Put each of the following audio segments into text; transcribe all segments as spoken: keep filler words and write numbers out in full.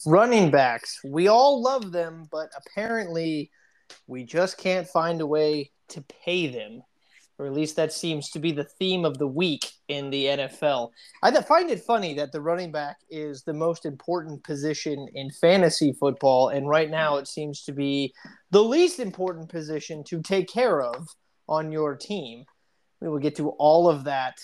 Running backs. We all love them, but apparently we just can't find a way to pay them. Or at least that seems to be the theme of the week in the N F L. I find it funny that the running back is the most important position in fantasy football, and right now it seems to be the least important position to take care of on your team. We will get to all of that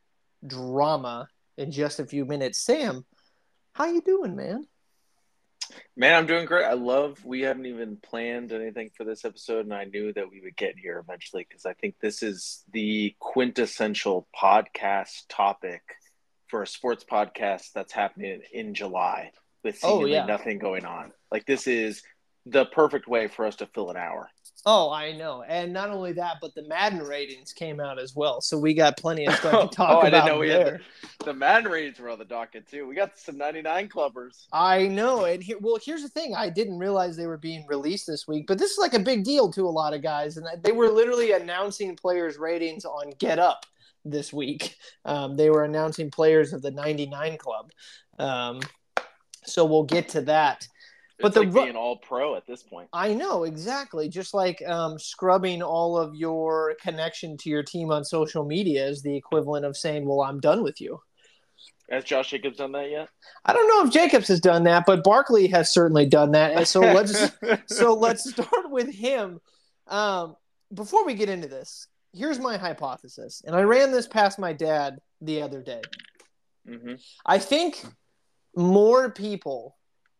drama in just a few minutes. Sam, how you doing, man? Man, I'm doing great. I love we haven't even planned anything for this episode, and I knew that we would get here eventually because I think this is the quintessential podcast topic for a sports podcast that's happening in July with seemingly oh, yeah. nothing going on. Like, this is the perfect way for us to fill an hour. Oh, I know. And not only that, but the Madden ratings came out as well. So we got plenty of stuff to talk oh, about I didn't know we there. Had the, the Madden ratings were on the docket, too. We got some ninety-nine clubbers. I know. And here, well, here's the thing. I didn't realize they were being released this week, but this is like a big deal to a lot of guys. And they were literally announcing players' ratings on Get Up this week. Um, they were announcing players of the ninety-nine club. Um, so we'll get to that. But it's the like being all pro at this point. I know, exactly. Just like um, scrubbing all of your connection to your team on social media is the equivalent of saying, well, I'm done with you. Has Josh Jacobs done that yet? I don't know if Jacobs has done that, but Barkley has certainly done that. And so let's so let's start with him. Um, before we get into this, here's my hypothesis. And I ran this past my dad the other day. Mm-hmm. I think more people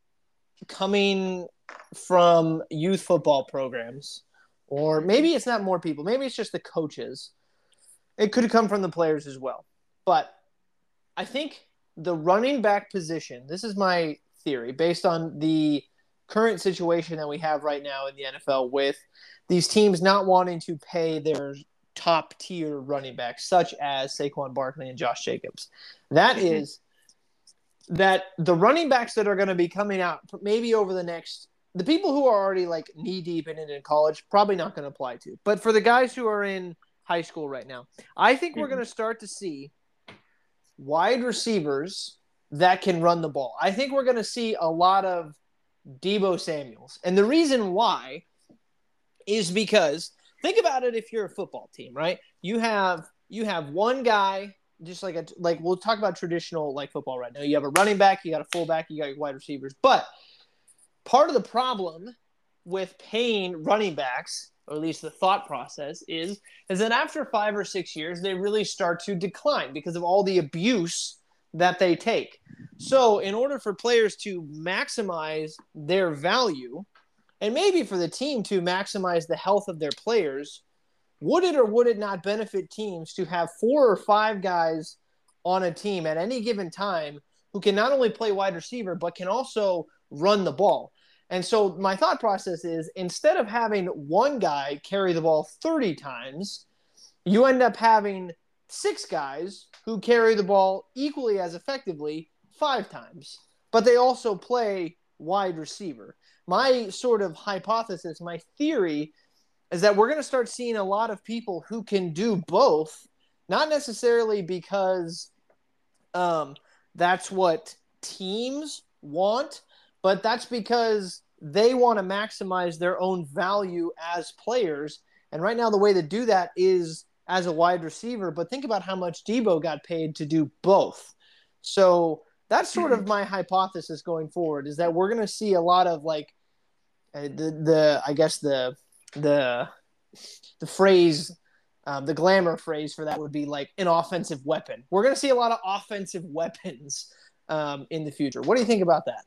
coming from youth football programs, or maybe it's not more people, maybe it's just the coaches. It could come from the players as well. But I think the running back position, this is my theory, based on the current situation that we have right now in the N F L with these teams not wanting to pay their top tier running backs, such as Saquon Barkley and Josh Jacobs. That is that the running backs that are going to be coming out maybe over the next – the people who are already like knee-deep in it in college, probably not going to apply to. But for the guys who are in high school right now, I think mm-hmm. we're going to start to see wide receivers that can run the ball. I think we're going to see a lot of Deebo Samuels. And the reason why is because – think about it if you're a football team, right? You have you have one guy – just like a, like we'll talk about traditional like football right now. You have a running back, you got a fullback, you got your wide receivers. But part of the problem with paying running backs, or at least the thought process is, is that after five or six years, they really start to decline because of all the abuse that they take. So in order for players to maximize their value, and maybe for the team to maximize the health of their players, would it or would it not benefit teams to have four or five guys on a team at any given time who can not only play wide receiver, but can also run the ball? And so my thought process is, instead of having one guy carry the ball thirty times, you end up having six guys who carry the ball equally as effectively five times, but they also play wide receiver. My sort of hypothesis, my theory, is that we're going to start seeing a lot of people who can do both, not necessarily because um, that's what teams want, but that's because they want to maximize their own value as players. And right now, the way to do that is as a wide receiver. But think about how much Deebo got paid to do both. So that's sort of my hypothesis going forward, is that we're going to see a lot of like uh, the, the, I guess the, the the phrase, um, the glamour phrase for that would be like an offensive weapon. We're going to see a lot of offensive weapons um, in the future. What do you think about that?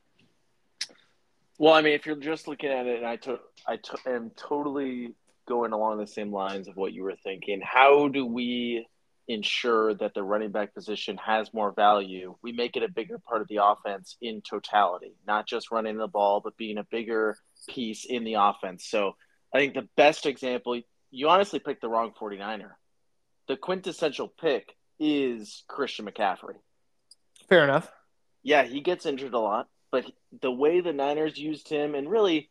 Well, I mean, if you're just looking at it, and I, to, I to, am totally going along the same lines of what you were thinking. How do we ensure that the running back position has more value? We make it a bigger part of the offense in totality, not just running the ball, but being a bigger piece in the offense. So I think the best example, you honestly picked the wrong forty-niner. The quintessential pick is Christian McCaffrey. Fair enough. Yeah, he gets injured a lot, but the way the Niners used him, and really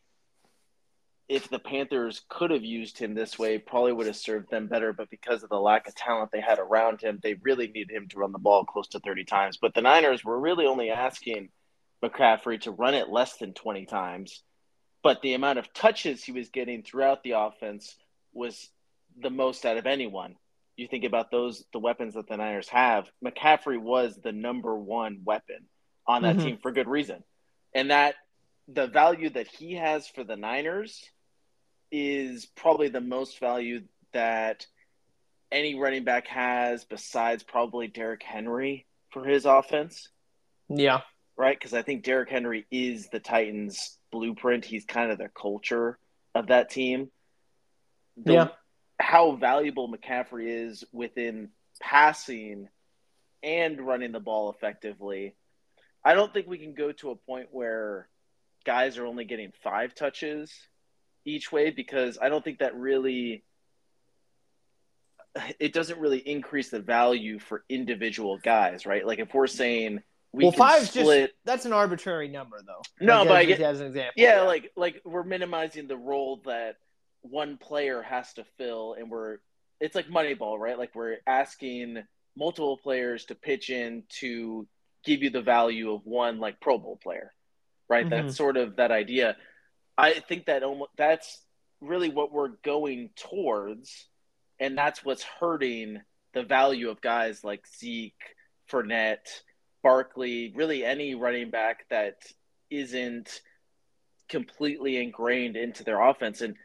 if the Panthers could have used him this way, probably would have served them better. But because of the lack of talent they had around him, they really needed him to run the ball close to thirty times. But the Niners were really only asking McCaffrey to run it less than twenty times, but the amount of touches he was getting throughout the offense was the most out of anyone. You think about those the weapons that the Niners have. McCaffrey was the number one weapon on that Mm-hmm. team for good reason, and that the value that he has for the Niners is probably the most value that any running back has, besides probably Derrick Henry for his offense. Yeah. Right? Because I think Derrick Henry is the Titans' blueprint. He's kind of the culture of that team. The, Yeah. How valuable McCaffrey is within passing and running the ball effectively. I don't think we can go to a point where guys are only getting five touches each way, because I don't think that really it doesn't really increase the value for individual guys, right? Like if we're saying we well, can five's split just that's an arbitrary number, though. No, like, but I just get as an example. yeah, yeah, like like we're minimizing the role that one player has to fill, and we're it's like Moneyball, right? Like we're asking multiple players to pitch in to give you the value of one like Pro Bowl player, right? Mm-hmm. That's sort of that idea. I think that almost that's really what we're going towards, and that's what's hurting the value of guys like Zeke, Fournette, Barkley, really any running back that isn't completely ingrained into their offense. And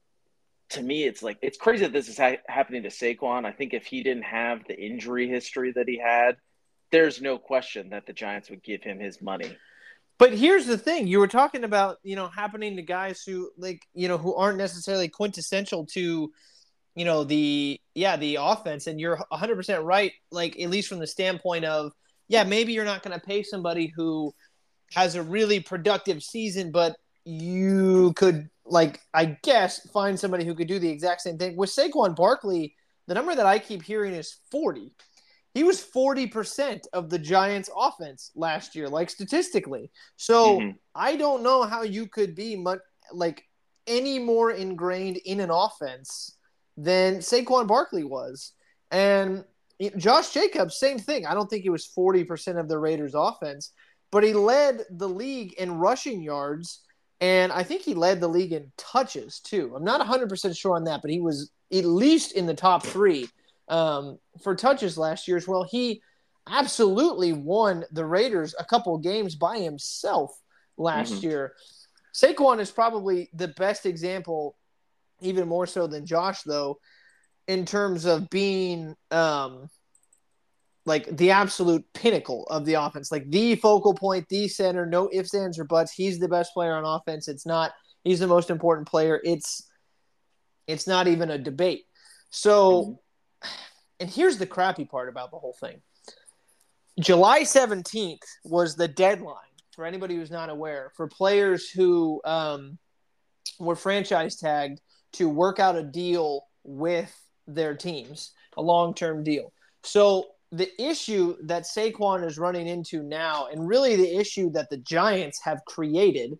to me, it's like it's crazy that this is ha- happening to Saquon. I think if he didn't have the injury history that he had, there's no question that the Giants would give him his money. But here's the thing: you were talking about, you know, happening to guys who like, you know, who aren't necessarily quintessential to, you know, the yeah the offense, and you're one hundred percent right. Like at least from the standpoint of, yeah, maybe you're not going to pay somebody who has a really productive season, but you could, like, I guess, find somebody who could do the exact same thing. With Saquon Barkley, the number that I keep hearing is forty. He was forty percent of the Giants' offense last year, like statistically. So Mm-hmm. I don't know how you could be much, like any more ingrained in an offense than Saquon Barkley was. And Josh Jacobs, same thing. I don't think he was forty percent of the Raiders' offense, but he led the league in rushing yards, and I think he led the league in touches too. I'm not one hundred percent sure on that, but he was at least in the top three um, for touches last year as well. He absolutely won the Raiders a couple of games by himself last Mm-hmm. year. Saquon is probably the best example, even more so than Josh, though, in terms of being um, like the absolute pinnacle of the offense, like the focal point, the center, no ifs, ands, or buts. He's the best player on offense. It's not, he's the most important player. It's, it's not even a debate. So, Mm-hmm. and here's the crappy part about the whole thing. July seventeenth was the deadline, for anybody who's not aware, for players who um, were franchise tagged to work out a deal with their teams, a long-term deal. So the issue that Saquon is running into now, and really the issue that the Giants have created,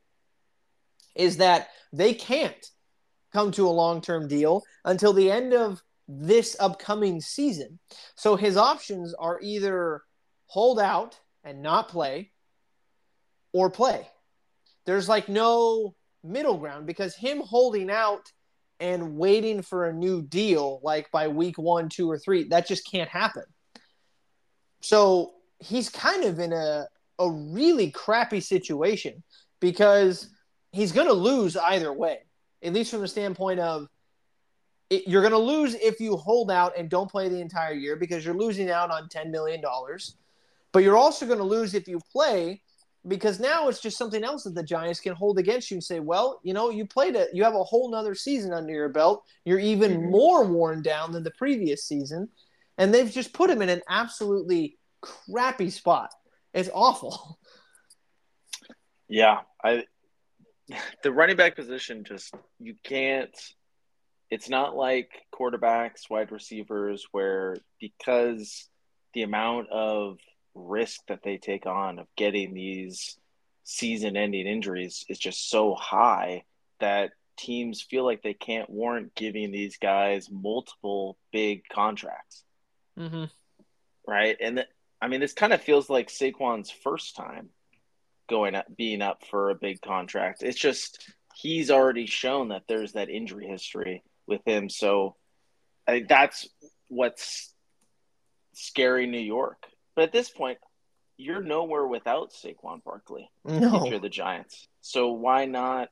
is that they can't come to a long-term deal until the end of this upcoming season. So his options are either hold out and not play, or play. There's like no middle ground, because him holding out and waiting for a new deal, like by week one, two, or three, that just can't happen. So he's kind of in a, a really crappy situation, because he's going to lose either way, at least from the standpoint of it, you're going to lose if you hold out and don't play the entire year, because you're losing out on ten million dollars. But you're also going to lose if you play, because now it's just something else that the Giants can hold against you and say, well, you know, you played it. You have a whole nother season under your belt. You're even Mm-hmm. more worn down than the previous season. And they've just put him in an absolutely crappy spot. It's awful. Yeah, I the running back position, just you can't. It's not like quarterbacks, wide receivers, where because the amount of risk that they take on of getting these season-ending injuries is just so high that teams feel like they can't warrant giving these guys multiple big contracts, Mm-hmm. right? And th- I mean, this kind of feels like Saquon's first time, going up, being up for a big contract. It's just he's already shown that there's that injury history with him. So I think that's what's scary New York. But at this point, you're nowhere without Saquon Barkley if you're No. the Giants. So why not?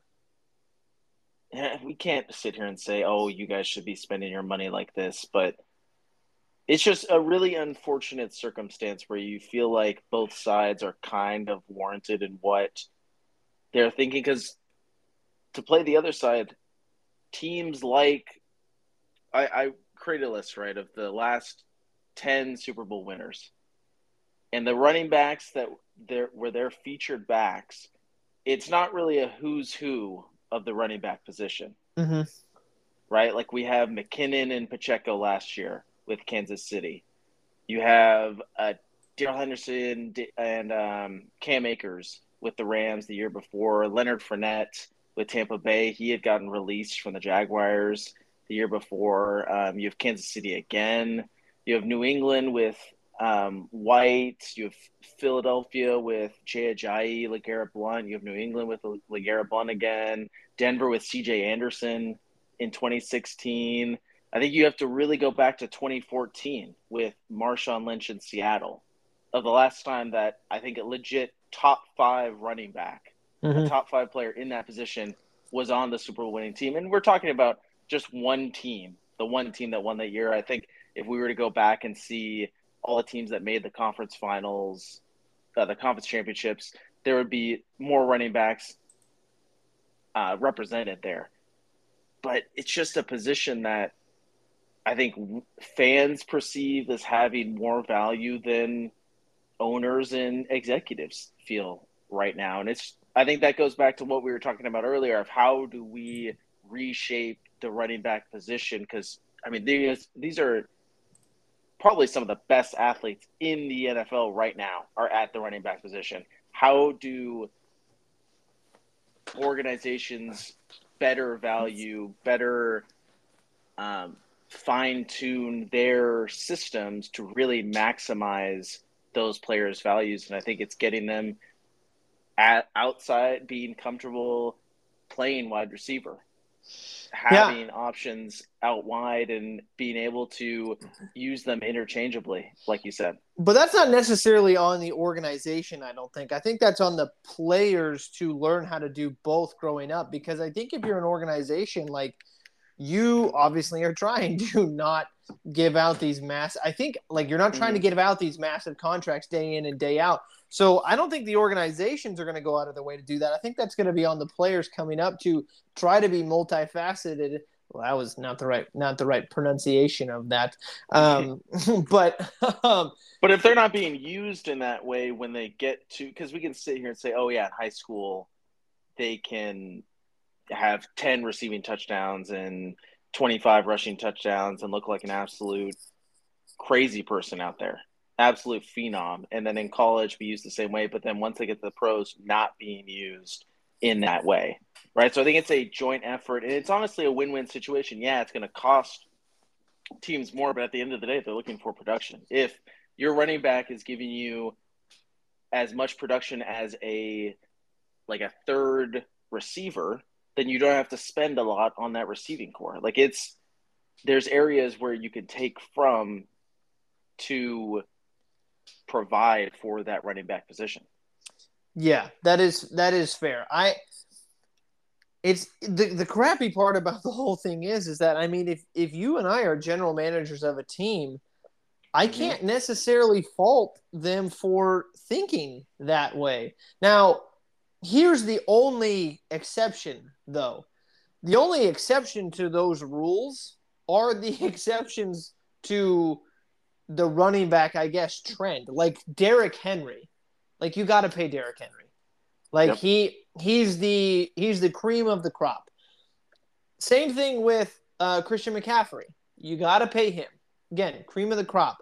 We can't sit here and say, oh, you guys should be spending your money like this. But it's just a really unfortunate circumstance where you feel like both sides are kind of warranted in what they're thinking. Because to play the other side, teams like I, I created a list, right, of the last ten Super Bowl winners. And the running backs that they're, were their featured backs, it's not really a who's who of the running back position, Mm-hmm. right? Like we have McKinnon and Pacheco last year with Kansas City. You have uh, Darrell Henderson and um, Cam Akers with the Rams the year before. Leonard Fournette with Tampa Bay. He had gotten released from the Jaguars the year before. Um, you have Kansas City again. You have New England with um, White. You have Philadelphia with Jay Ajayi, LeGarrette Blount. You have New England with LeGarrette Blount again. Denver with C J Anderson in twenty sixteen. I think you have to really go back to twenty fourteen with Marshawn Lynch in Seattle, of the last time that I think a legit top five running back, a Mm-hmm. top five player in that position was on the Super Bowl winning team. And we're talking about just one team, the one team that won that year. I think if we were to go back and see all the teams that made the conference finals, uh, the conference championships, there would be more running backs uh, represented there. But it's just a position that I think fans perceive as having more value than owners and executives feel right now. And it's, I think that goes back to what we were talking about earlier of how do we reshape the running back position? Because, I mean, these, these are probably some of the best athletes in the N F L right now are at the running back position. How do organizations better value, better um, fine-tune their systems to really maximize those players' values? And I think it's getting them at outside, being comfortable playing wide receiver, having Yeah. options out wide and being able to use them interchangeably, like you said. But that's not necessarily on the organization, I don't think. I think that's on the players to learn how to do both growing up. Because I think if you're an organization, like you obviously are trying to not give out these mass. I think like you're not trying Mm-hmm. to give out these massive contracts day in and day out. So I don't think the organizations are going to go out of their way to do that. I think that's going to be on the players coming up to try to be multifaceted. Well, that was not the right not the right pronunciation of that. Um, but um, But if they're not being used in that way when they get to, because we can sit here and say, oh, yeah, in high school, they can have ten receiving touchdowns and twenty-five rushing touchdowns and look like an absolute crazy person out there, absolute phenom. And then in college, be used the same way. But then once they get to the pros, not being used in that way, right? So I think it's a joint effort. And it's honestly a win-win situation. Yeah, it's going to cost teams more, but at the end of the day, they're looking for production. If your running back is giving you as much production as a like a third receiver, then you don't have to spend a lot on that receiving core. Like it's there's areas where you could take from to provide for that running back position. yeah, that is that is fair. I it's the the crappy part about the whole thing is is that I mean if if you and I are general managers of a team, I Mm-hmm. can't necessarily fault them for thinking that way. Now, here's the only exception, though. The only exception to those rules are the exceptions to the running back, I guess, trend. Like Derrick Henry. Like you got to pay Derrick Henry. Like Yep. he he's the he's the cream of the crop. Same thing with uh, Christian McCaffrey. You got to pay him. Again, cream of the crop.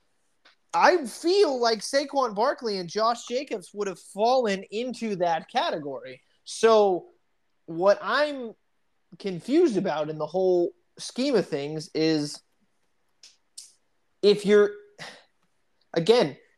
I feel like Saquon Barkley and Josh Jacobs would have fallen into that category. So what I'm confused about in the whole scheme of things is if you're, again,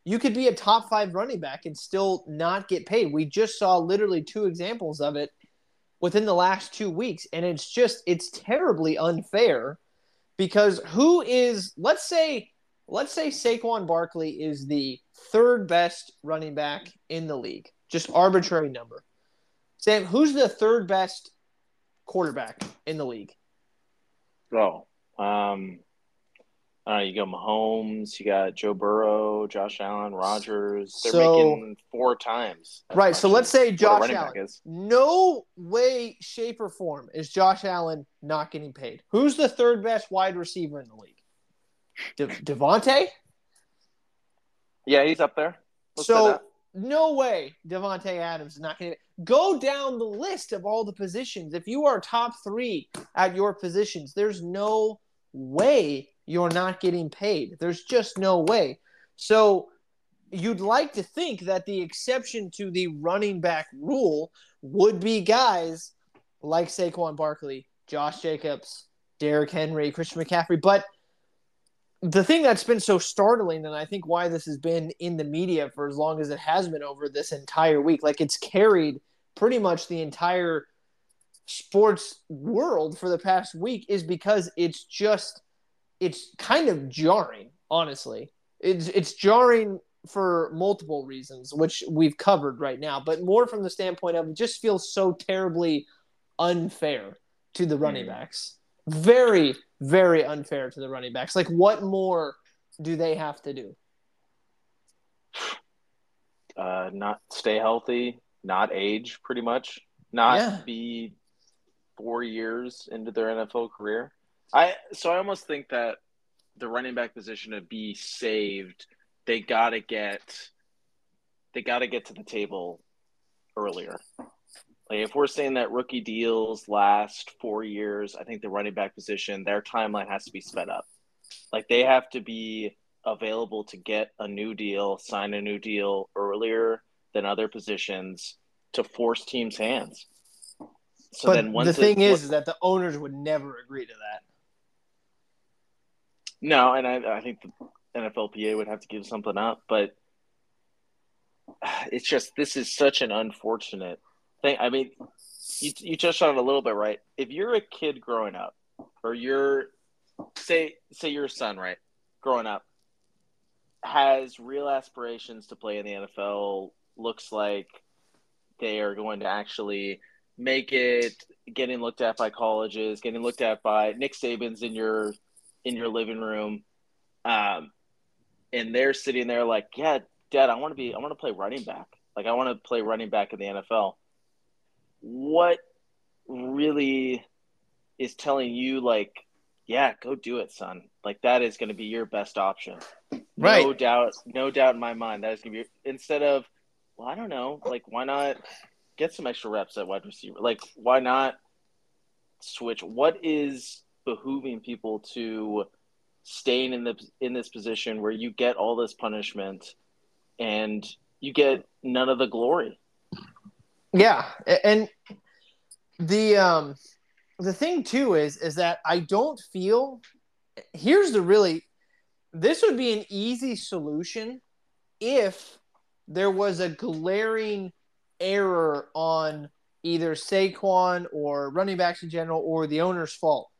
you could be a top five running back and still not get paid. We just saw literally two examples of it within the last two weeks. And it's just, it's terribly unfair because who is, let's say, let's say Saquon Barkley is the third best running back in the league. Just arbitrary number. Sam, who's the third best quarterback in the league? Oh, um, Uh, you got Mahomes, you got Joe Burrow, Josh Allen, Rodgers. They're So, making four times. as right. much So let's as say what a Josh running back Allen. is. No way, shape, or form is Josh Allen not getting paid. Who's the third best wide receiver in the league? De- Devontae? Yeah, he's up there. Let's say So that. no way Devontae Adams is not going to go down the list of all the positions. If you are top three at your positions, there's no way you're not getting paid. There's just no way. So you'd like to think that the exception to the running back rule would be guys like Saquon Barkley, Josh Jacobs, Derrick Henry, Christian McCaffrey. But the thing that's been so startling, and I think why this has been in the media for as long as it has been over this entire week, like it's carried pretty much the entire sports world for the past week, is because it's just, it's kind of jarring, honestly. It's it's jarring for multiple reasons, which we've covered right now, but more from the standpoint of it just feels so terribly unfair to the running Mm. backs. Very, very unfair to the running backs. Like, what more do they have to do? Uh, not stay healthy, not age, pretty much. Not Yeah. be four years into their N F L career. I so I almost think that the running back position to be saved, they gotta get they gotta get to the table earlier. Like if we're saying that rookie deals last four years, I think the running back position, their timeline has to be sped up. Like they have to be available to get a new deal, sign a new deal earlier than other positions to force teams' hands. So but then the once thing it, is, is that the owners would never agree to that. no, and I, I think the N F L P A would have to give something up, but it's just this is such an unfortunate thing. I mean, you you touched on it a little bit, right? If you're a kid growing up, or you're say say your son, right, growing up, has real aspirations to play in the N F L, looks like they are going to actually make it, getting looked at by colleges, getting looked at by Nick Saban's in your in your living room, um, and they're sitting there like, yeah, Dad, I want to be, I want to play running back. Like I want to play running back in the N F L. What really is telling you, like, yeah, go do it, son. Like that is going to be your best option. Right. No doubt, no doubt in my mind that is going to be, instead of, well, I don't know, like why not get some extra reps at wide receiver? Like why not switch? What is behooving people to staying in the in this position where you get all this punishment and you get none of the glory? Yeah, and the um the thing too is is that I don't feel, here's the really, this would be an easy solution if there was a glaring error on either Saquon or running backs in general or the owner's fault.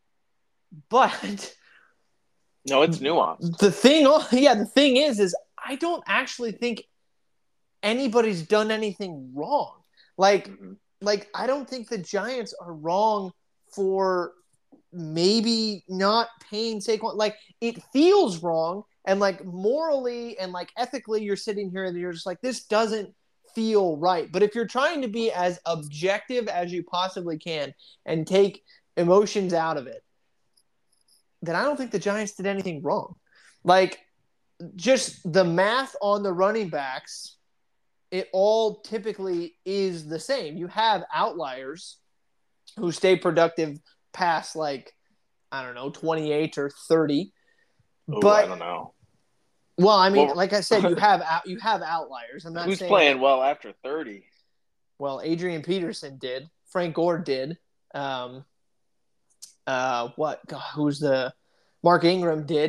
But No, it's nuanced. the thing, yeah, the thing is, is I don't actually think anybody's done anything wrong. Like, Mm-hmm. like I don't think the Giants are wrong for maybe not paying Saquon. Like, it feels wrong, and like morally and like ethically, you're sitting here and you're just like, this doesn't feel right. But if you're trying to be as objective as you possibly can and take emotions out of it, then I don't think the Giants did anything wrong. Like, just the math on the running backs, it all typically is the same. You have outliers who stay productive past, like, I don't know, twenty-eight or thirty. Ooh, But I don't know. Well, I mean, Well, like I said, you have out, you have outliers. I'm not who's saying playing that, well after thirty? well, Adrian Peterson did. Frank Gore did. Um, uh, what? God, who's the Mark Ingram did.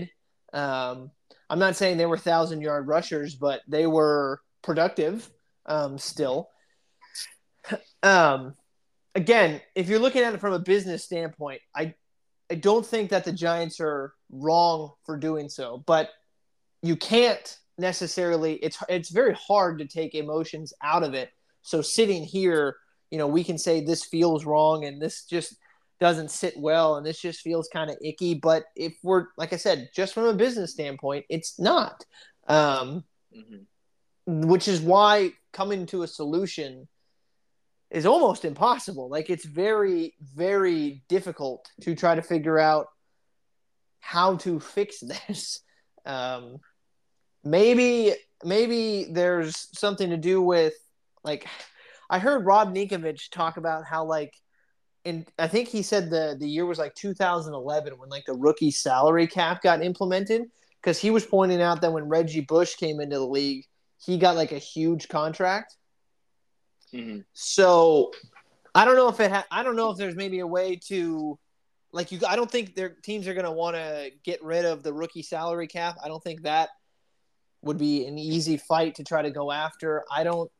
Um, I'm not saying they were thousand yard rushers, but they were productive um, still. Um, again, if you're looking at it from a business standpoint, I I don't think that the Giants are wrong for doing so, but you can't necessarily. It's it's very hard to take emotions out of it. So sitting here, you know, we can say this feels wrong and this just doesn't sit well and this just feels kind of icky. But if we're like I said, just from a business standpoint, it's not. Um, mm-hmm. Which is why coming to a solution is almost impossible. Like it's very, very difficult to try to figure out how to fix this. Um, maybe, maybe there's something to do with like, I heard Rob Ninkovich talk about how like, and I think he said the, the year was like two thousand eleven when like the rookie salary cap got implemented. Cause he was pointing out that when Reggie Bush came into the league, he got like a huge contract. Mm-hmm. So I don't know if it ha- I don't know if there's maybe a way to like you I don't think their teams are going to want to get rid of the rookie salary cap. I don't think that would be an easy fight to try to go after. I don't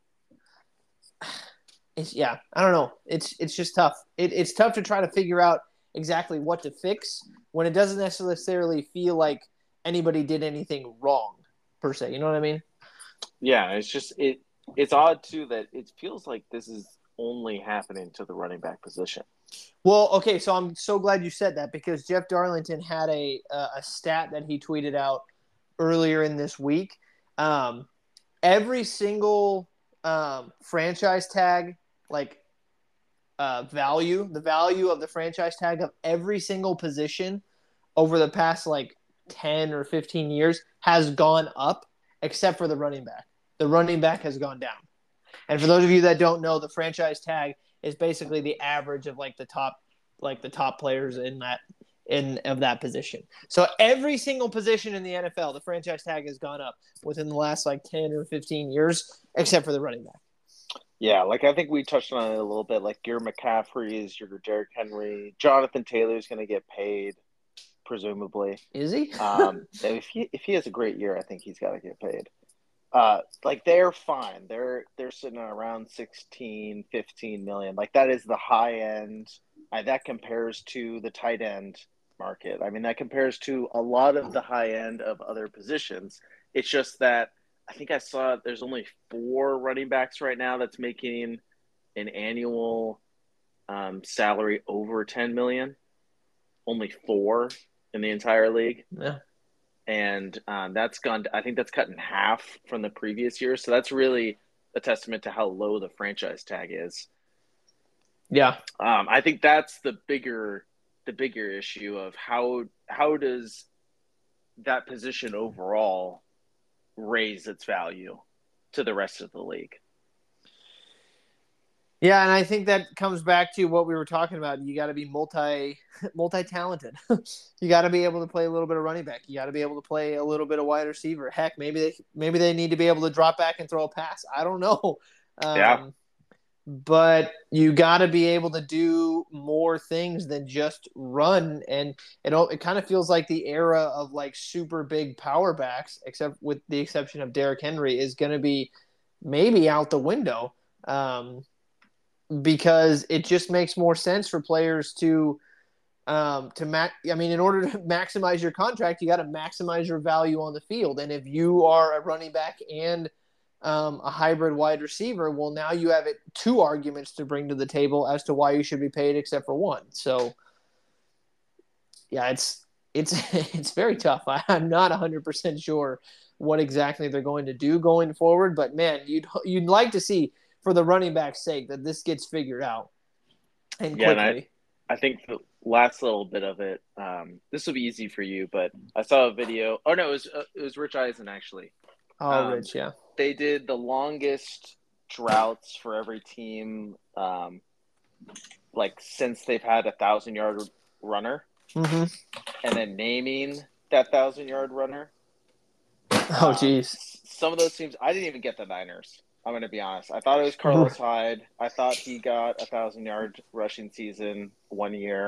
it's yeah, I don't know. It's it's just tough. It, it's tough to try to figure out exactly what to fix when it doesn't necessarily feel like anybody did anything wrong per se. You know what I mean? Yeah, it's just it It's odd, too, that it feels like this is only happening to the running back position. Well, okay, so I'm so glad you said that because Jeff Darlington had a uh, a stat that he tweeted out earlier in this week. Um, every single um, franchise tag, like uh, value, the value of the franchise tag of every single position over the past like ten or fifteen years has gone up except for the running back. The running back has gone down. And for those of you that don't know, the franchise tag is basically the average of like the top like the top players in that in of that position. So every single position in the N F L, the franchise tag has gone up within the last like ten or fifteen years, except for the running back. Yeah, like I think we touched on it a little bit. Like your McCaffrey is your Derrick Henry. Jonathan Taylor is going to get paid, presumably. Is he? um, if he if he has a great year, I think he's got to get paid. Uh, like they're fine. They're they're sitting around sixteen, fifteen million. Like that is the high end. Uh, that compares to the tight end market. I mean, that compares to a lot of the high end of other positions. It's just that I think I saw there's only four running backs right now that's making an annual um, salary over ten million. Only four in the entire league. Yeah. And um, that's gone. I think that's cut in half from the previous year. So that's really a testament to how low the franchise tag is. Yeah, um, I think that's the bigger, the bigger issue of how how does that position overall raise its value to the rest of the league. Yeah, and I think that comes back to what we were talking about. You got to be multi multi talented. You got to be able to play a little bit of running back. You got to be able to play a little bit of wide receiver. Heck, maybe they maybe they need to be able to drop back and throw a pass. I don't know. Um, yeah. But you got to be able to do more things than just run. And it it kind of feels like the era of like super big power backs, except with the exception of Derrick Henry, is going to be maybe out the window. Um, because it just makes more sense for players to um, to ma- I mean, in order to maximize your contract, you got to maximize your value on the field. And if you are a running back and um, a hybrid wide receiver, well, now you have it two arguments to bring to the table as to why you should be paid, except for one. So, yeah, it's it's it's very tough. I, I'm not one hundred percent sure what exactly they're going to do going forward, but man, you'd you'd like to see, for the running back's sake, that this gets figured out and yeah, quickly. And I, I think the last little bit of it, um, this will be easy for you, but I saw a video. Oh no, it was uh, it was Rich Eisen actually. Oh, um, Rich, yeah. They did the longest droughts for every team, um, like since they've had a thousand yard runner, mm-hmm. and then naming that thousand yard runner. Oh, geez. Um, some of those teams, I didn't even get the Niners. I'm going to be honest. I thought it was Carlos Hyde. I thought he got a thousand yard rushing season one year.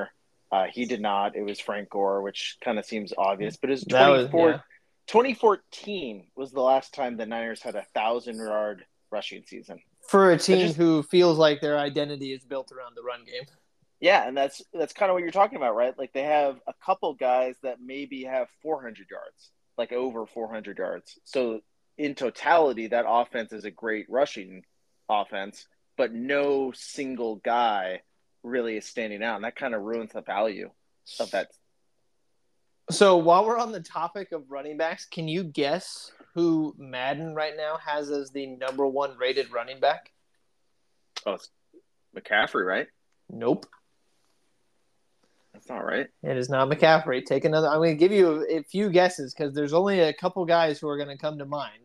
Uh, he did not. It was Frank Gore, which kind of seems obvious. But it was That was twenty-four, yeah. twenty fourteen was the last time the Niners had a thousand-yard rushing season. For a That team just who feels like their identity is built around the run game. Yeah, and that's that's kind of what you're talking about, right? Like they have a couple guys that maybe have four hundred yards, like over four hundred yards. So in totality, that offense is a great rushing offense, but no single guy really is standing out, and that kind of ruins the value of that. So while we're on the topic of running backs, can you guess who Madden right now has as the number one rated running back? Oh, it's McCaffrey, right? Nope. That's not right. It is not McCaffrey. Take another. I'm going to give you a, a few guesses because there's only a couple guys who are going to come to mind.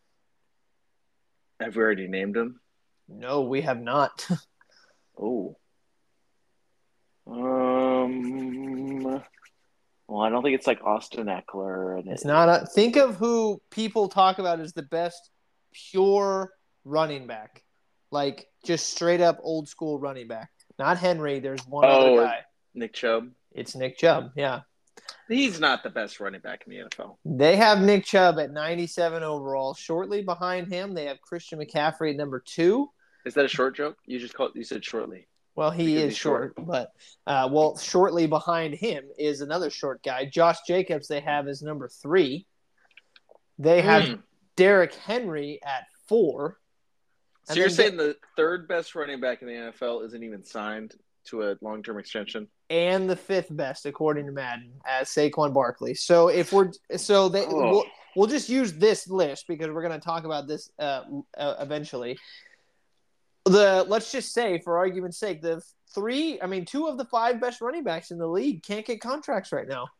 Have we already named him? No, we have not. Oh. Um. Well, I don't think it's like Austin Eckler. And It's it, not. A, think of who people talk about as the best pure running back, like just straight up old school running back. Not Henry. There's one oh, other guy. Nick Chubb. It's Nick Chubb. Yeah. He's not the best running back in the N F L. They have Nick Chubb at ninety-seven overall. Shortly behind him, they have Christian McCaffrey at number two. Is that a short joke? You just called. You said shortly. Well, he Because is he's short, short. but uh, well, shortly behind him is another short guy, Josh Jacobs. They have as number three. They have Mm. Derrick Henry at four. So And you're then saying the third best running back in the N F L isn't even signed to a long-term extension? and the fifth best according to Madden as Saquon Barkley. So if we're so they Oh. we'll, we'll just use this list because we're going to talk about this uh, uh, eventually. The let's just say for argument's sake the three, I mean two of the five best running backs in the league can't get contracts right now.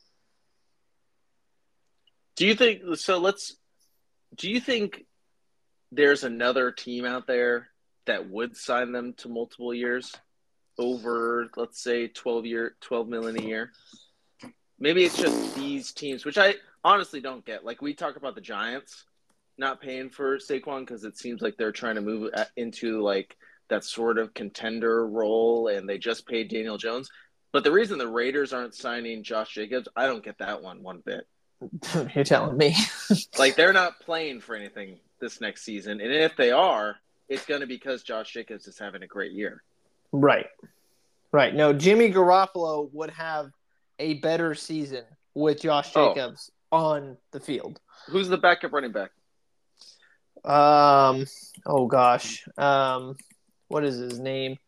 Do you think so? Let's. Do you think there's another team out there that would sign them to multiple years over, let's say, twelve year, twelve million a year? Maybe it's just these teams, which I honestly don't get. Like we talk about the Giants not paying for Saquon because it seems like they're trying to move into like that sort of contender role, and they just paid Daniel Jones. But the reason the Raiders aren't signing Josh Jacobs, I don't get that one one bit. You're telling me. Like they're not playing for anything this next season, and if they are, it's going to be because Josh Jacobs is having a great year. Right. Right. No, Jimmy Garoppolo would have a better season with Josh Oh. Jacobs on the field. Who's the backup running back? Um. Oh gosh. Um. What is his name?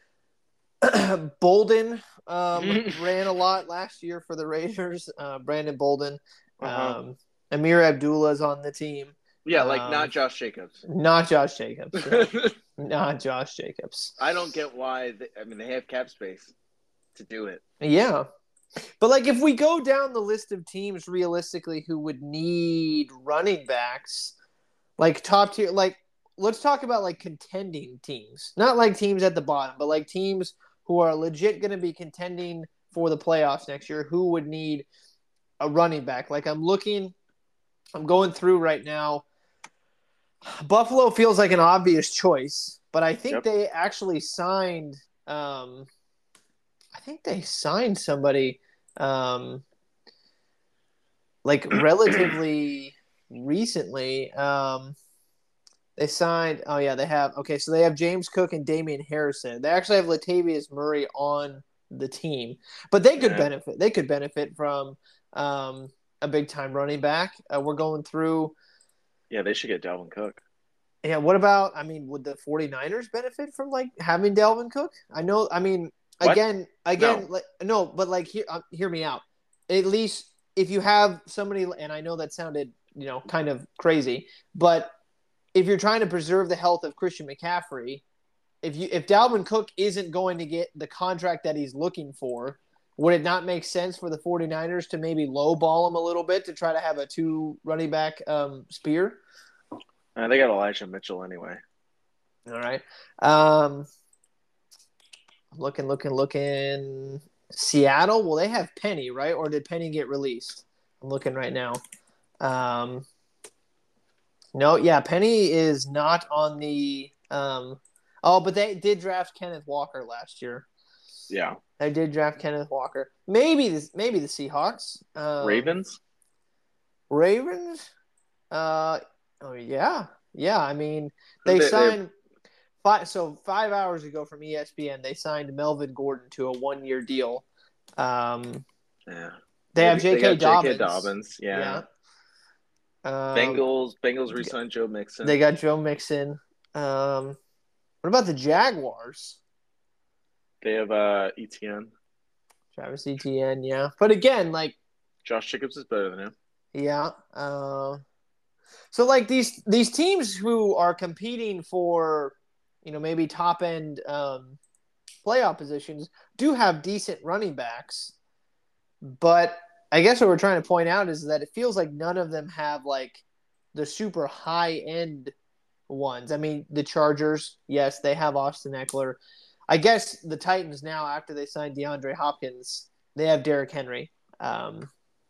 Bolden. Um. ran a lot last year for the Raiders. Uh, Brandon Bolden. Uh-huh. Um. Amir Abdullah's on the team. Yeah, like Um, not Josh Jacobs. Not Josh Jacobs. No. Not Josh Jacobs. I don't get why. They, I mean, they have cap space to do it. Yeah. But, like, if we go down the list of teams realistically who would need running backs, like top tier, like, let's talk about, like, contending teams. Not, like, teams at the bottom, but, like, teams who are legit going to be contending for the playoffs next year who would need a running back. Like, I'm looking, I'm going through right now. Buffalo feels like an obvious choice, but I think Yep. they actually signed um, I think they signed somebody um, like relatively recently. Um, they signed oh yeah, they have okay, so they have James Cook and Damian Harrison. They actually have Latavius Murray on the team. But they could Yeah. benefit they could benefit from um, a big time running back. Uh, we're going through Yeah, they should get Dalvin Cook. Yeah, what about, I mean, would the 49ers benefit from, like, having Dalvin Cook? I know, I mean, What? again, again, No. like, no, but, like, hear, uh, hear me out. At least if you have somebody, and I know that sounded, you know, kind of crazy, but if you're trying to preserve the health of Christian McCaffrey, if you if Dalvin Cook isn't going to get the contract that he's looking for, would it not make sense for the 49ers to maybe lowball him a little bit to try to have a two running back um, spear? Uh, they got Elijah Mitchell anyway. All right. Um, looking, looking, looking. Seattle, well, they have Penny, right? Or did Penny get released? I'm looking right now. Um, no, yeah, Penny is not on the um, – oh, but they did draft Kenneth Walker last year. Yeah. I did draft Kenneth Walker. Maybe the maybe the Seahawks. Um, Ravens. Ravens. Uh oh yeah yeah. I mean they, They, they, signed five. So five hours ago from E S P N, they signed Melvin Gordon to a one year deal. Um, yeah. they have Maybe J they K got J K Dobbins. Dobbins. Yeah. Yeah. Um, Bengals. Bengals re-signed Joe Mixon. they got Joe Mixon. Um, what about the Jaguars? They have uh, E T N. Travis Etienne, yeah. But again, like, Josh Jacobs is better than him. yeah. Uh, so like these these teams who are competing for, you know, maybe top end um, playoff positions do have decent running backs, but I guess what we're trying to point out is that it feels like none of them have like the super high end ones. I mean, the Chargers, yes, they have Austin Eckler. I guess the Titans now, after they signed DeAndre Hopkins, they have Derrick Henry. Um,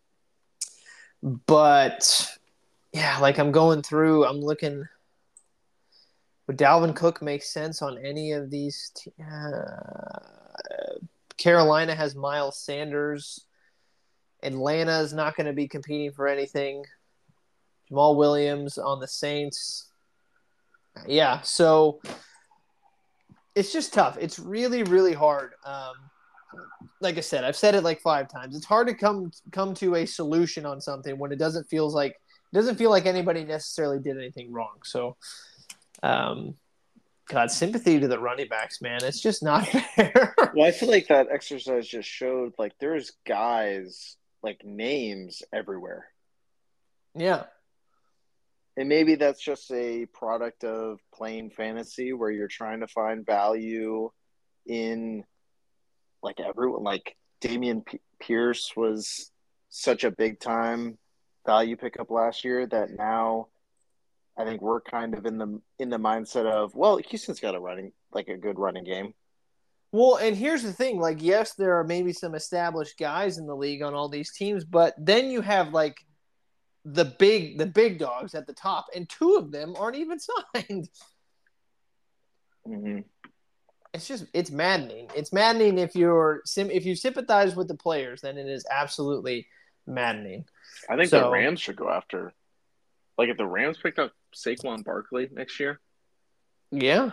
but yeah, like I'm going through, I'm looking. Would Dalvin Cook make sense on any of these? Te- uh, Carolina has Miles Sanders. Atlanta is not going to be competing for anything. Jamal Williams on the Saints. Yeah, so it's just tough. It's really, really hard. Um, like I said, I've said it like five times. It's hard to come come to a solution on something when it doesn't feels like it doesn't feel like anybody necessarily did anything wrong. So, um, God, sympathy to the running backs, man. It's just not fair. Well, I feel like that exercise just showed like there's guys like names everywhere. Yeah. And maybe that's just a product of playing fantasy where you're trying to find value in like everyone. Like Damian P- Pierce was such a big time value pickup last year that now I think we're kind of in the in the mindset of, well, Houston's got a running like a good running game. Well, and here's the thing, like, yes, there are maybe some established guys in the league on all these teams, but then you have like the big the big dogs at the top, and two of them aren't even signed. Mm-hmm. It's just it's maddening. It's maddening if you're if you sympathize with the players, then it is absolutely maddening. I think so, the Rams should go after, like, if the Rams picked up Saquon Barkley next year. Yeah.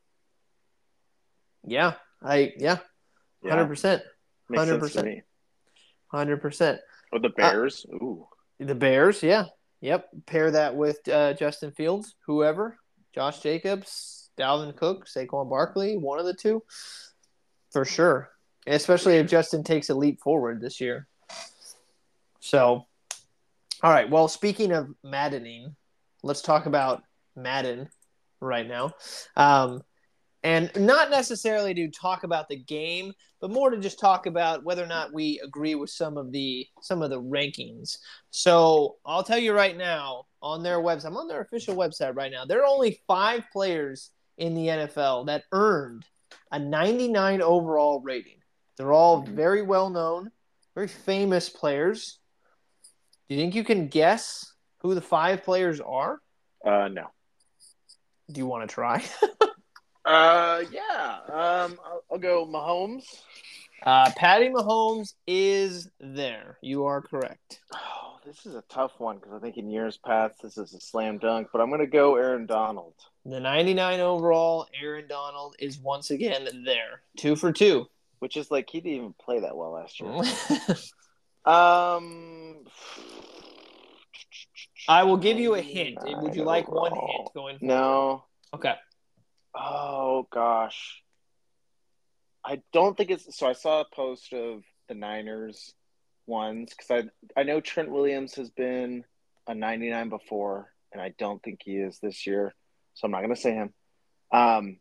Yeah. I yeah. Hundred percent. Hundred percent. Hundred percent. Or the Bears. Uh, Ooh. The Bears, yeah. Yep. Pair that with uh, Justin Fields, whoever. Josh Jacobs, Dalvin Cook, Saquon Barkley, one of the two. For sure. Especially if Justin takes a leap forward this year. So, all right. Well, speaking of maddening, let's talk about Madden right now. Um, and not necessarily to talk about the game, but more to just talk about whether or not we agree with some of the some of the rankings. So I'll tell you right now, on their website, I'm on their official website right now. There are only five players in the N F L that earned a ninety-nine overall rating. They're all mm-hmm. very well known, very famous players. Do you think you can guess who the five players are? Uh, no. Do you want to try? Uh, yeah. Um, I'll, I'll go Mahomes. Uh, Patty Mahomes is there. You are correct. Oh, this is a tough one because I think in years past this is a slam dunk, but I'm going to go Aaron Donald. The ninety-nine overall Aaron Donald is once again there. Two for two. Which is like he didn't even play that well last year. um, I will give you a hint. Would you like one hint going forward? No. Okay. Oh, gosh. I don't think it's – so I saw a post of the Niners ones because I, I know Trent Williams has been a ninety-nine before, and I don't think he is this year, so I'm not going to say him. Um,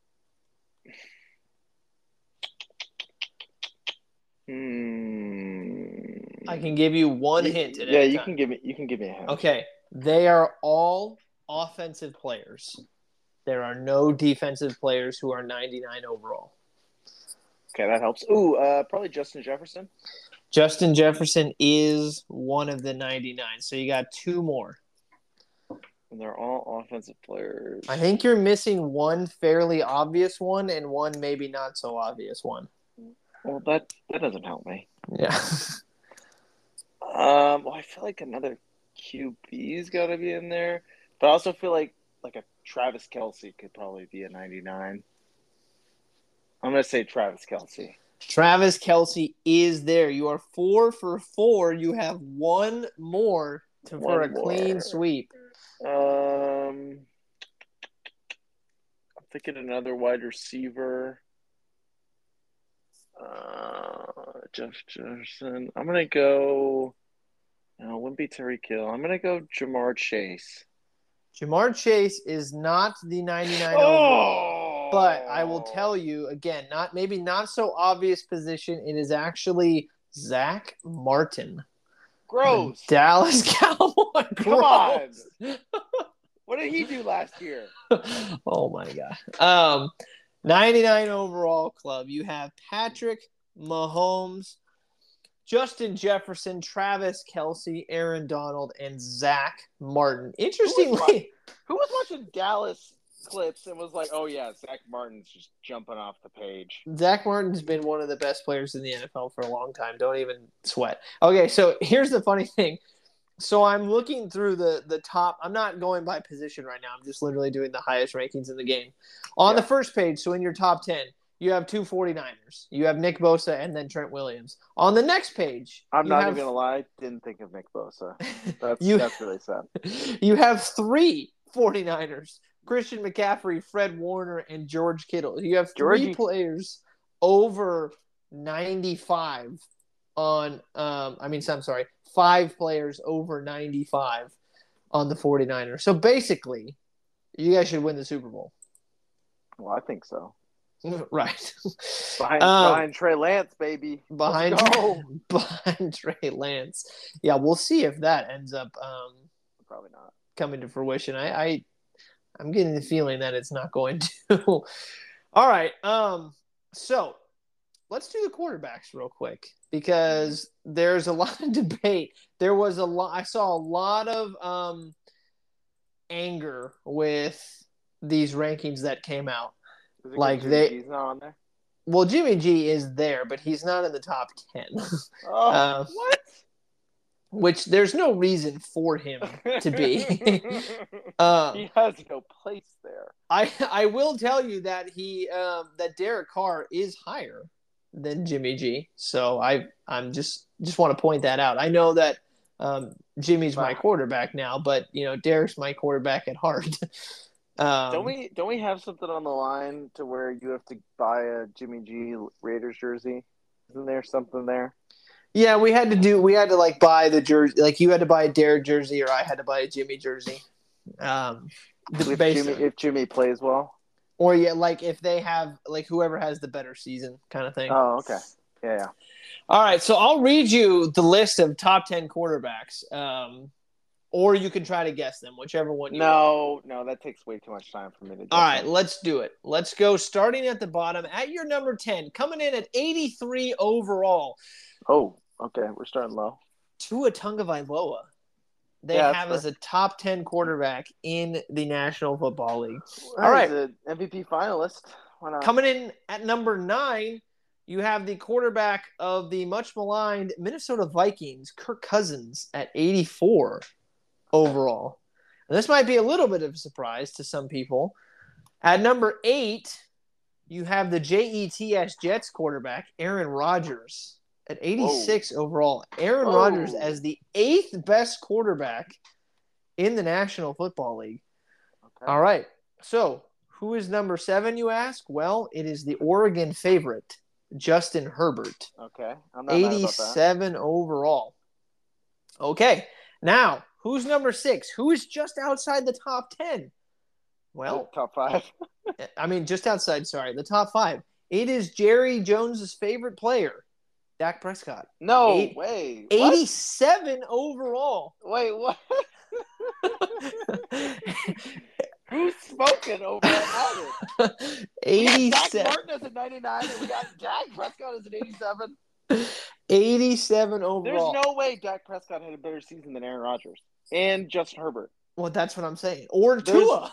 hmm. I can give you one you, hint. At yeah, you time. can give me. You can give me a hint. Okay, they are all offensive players. There are no defensive players who are ninety-nine overall. Okay, that helps. Ooh, uh, probably Justin Jefferson. Justin Jefferson is one of the ninety-nine, so you got two more. And they're all offensive players. I think you're missing one fairly obvious one and one maybe not so obvious one. Well, that that doesn't help me. Yeah. Um, well, I feel like another Q B's got to be in there, but I also feel like like a Travis Kelce could probably be a ninety-nine. I'm gonna say Travis Kelce. Travis Kelce is there. You are four for four. You have one more to, for a One clean more. sweep. Um, I'm thinking another wide receiver. Uh, Jeff Jefferson. I'm gonna go. No, it wouldn't be Tyreek Hill. I'm gonna go Jamar Chase. Jamar Chase is not the ninety-nine Oh! overall, but I will tell you again, not maybe not so obvious position. It is actually Zach Martin. Gross. The Dallas Cowboy. Come on. What did he do last year? Oh my god. Um, ninety-nine overall club. You have Patrick Mahomes, Justin Jefferson, Travis Kelce, Aaron Donald, and Zach Martin. Interestingly, who was, who was watching Dallas clips and was like, "Oh yeah, Zach Martin's just jumping off the page." Zach Martin's been one of the best players in the N F L for a long time. Don't even sweat. Okay, so here's the funny thing. So I'm looking through the the top. I'm not going by position right now. I'm just literally doing the highest rankings in the game. On yeah. the first page, so in your top ten, you have two 49ers. You have Nick Bosa and then Trent Williams. On the next page, I'm not have, even going to lie, didn't think of Nick Bosa. That's, you, that's really sad. You have three 49ers. Christian McCaffrey, Fred Warner, and George Kittle. You have three Georgie. players over ninety-five on um I mean I'm sorry, five players over ninety-five on the 49ers. So basically, you guys should win the Super Bowl. Well, I think so. Right. Behind, um, behind Trey Lance, baby. Behind, behind Trey Lance. Yeah, we'll see if that ends up um, probably not coming to fruition. I, I, I'm getting the feeling that it's not going to. All right. Um, so let's do the quarterbacks real quick because there's a lot of debate. There was a lot. I saw a lot of um, anger with these rankings that came out. Like they, he's not on there. Well, Jimmy G is there, but he's not in the top ten. Oh, uh, what? Which there's no reason for him to be. um, he has no place there. I I will tell you that he um, that Derek Carr is higher than Jimmy G. So I I'm just just want to point that out. I know that um, Jimmy's wow. my quarterback now, but you know Derek's my quarterback at heart. Um, don't we don't we have something on the line to where you have to buy a Jimmy G Raiders jersey? Isn't there something there? Yeah, we had to do. We had to like buy the jersey. Like you had to buy a Derek jersey, or I had to buy a Jimmy jersey. Um, if Jimmy if Jimmy plays well, or yeah, like if they have like whoever has the better season, kind of thing. Oh, okay, yeah, yeah. All right, so I'll read you the list of top ten quarterbacks. Um, Or you can try to guess them, whichever one you No, want. no, that takes way too much time for me to guess. All right, them. Let's do it. Let's go starting at the bottom. At your number ten, coming in at eighty-three overall. Oh, okay. We're starting low. Tua Tagovailoa. They yeah, have fair. as a top ten quarterback in the National Football League. Well, All right. He's an M V P finalist. Why not? Coming in at number nine, you have the quarterback of the much maligned Minnesota Vikings, Kirk Cousins, at eighty-four. Overall. And this might be a little bit of a surprise to some people. At number eight, you have the Jets Jets quarterback, Aaron Rodgers, at eighty-six Whoa. Overall. Aaron Whoa. Rodgers as the eighth best quarterback in the National Football League. Okay. All right. So, who is number seven, you ask? Well, it is the Oregon favorite, Justin Herbert. Okay. I'm not eighty-seven overall. Okay. Now, who's number six? Who is just outside the top ten? Well, the top five. I mean, just outside, sorry, the top five. It is Jerry Jones's favorite player, Dak Prescott. No Eight, way. eighty-seven what? Overall. Wait, what? Who's smoking over that matter? eighty-seven. Dak Martin is at ninety-nine, and we got Dak Prescott is at eighty-seven. eighty-seven overall. There's no way Dak Prescott had a better season than Aaron Rodgers and Justin Herbert. Well, that's what I'm saying. Or There's... Tua.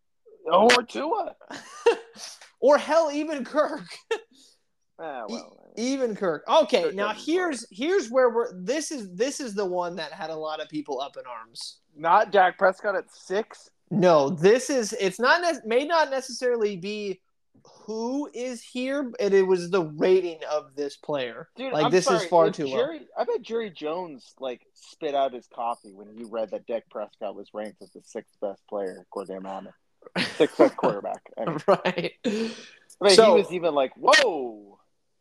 Or Tua. Or hell, even Kirk. Ah, well, Even Kirk. Okay, Kirk now doesn't here's here's where we're. This is this is the one that had a lot of people up in arms. Not Dak Prescott at six. No, this is. It's not. Ne- may not necessarily be who is here, but it was the rating of this player. Dude, like I'm this sorry. is far if too Jerry, low. I bet Jerry Jones like spit out his coffee when he read that Dak Prescott was ranked as the sixth best player, according to Madden. Sixth best quarterback. I mean. Right. I mean, so, he was even like, "Whoa."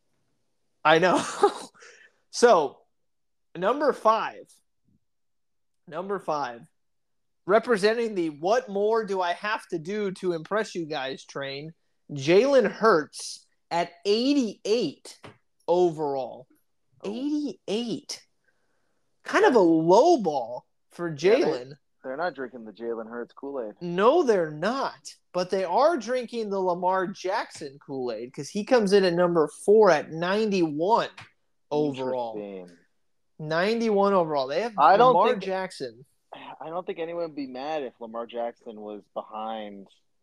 I know. So, number five. Number five. Representing the what more do I have to do to impress you guys train, Jalen Hurts at eighty-eight overall. Oh. eighty-eight. Kind of a low ball for Jalen. Yeah, they, they're not drinking the Jalen Hurts Kool-Aid. No, they're not. But they are drinking the Lamar Jackson Kool-Aid because he comes in at number four at ninety-one overall. ninety-one overall. They have I don't Lamar think, Jackson. I don't think anyone would be mad if Lamar Jackson was behind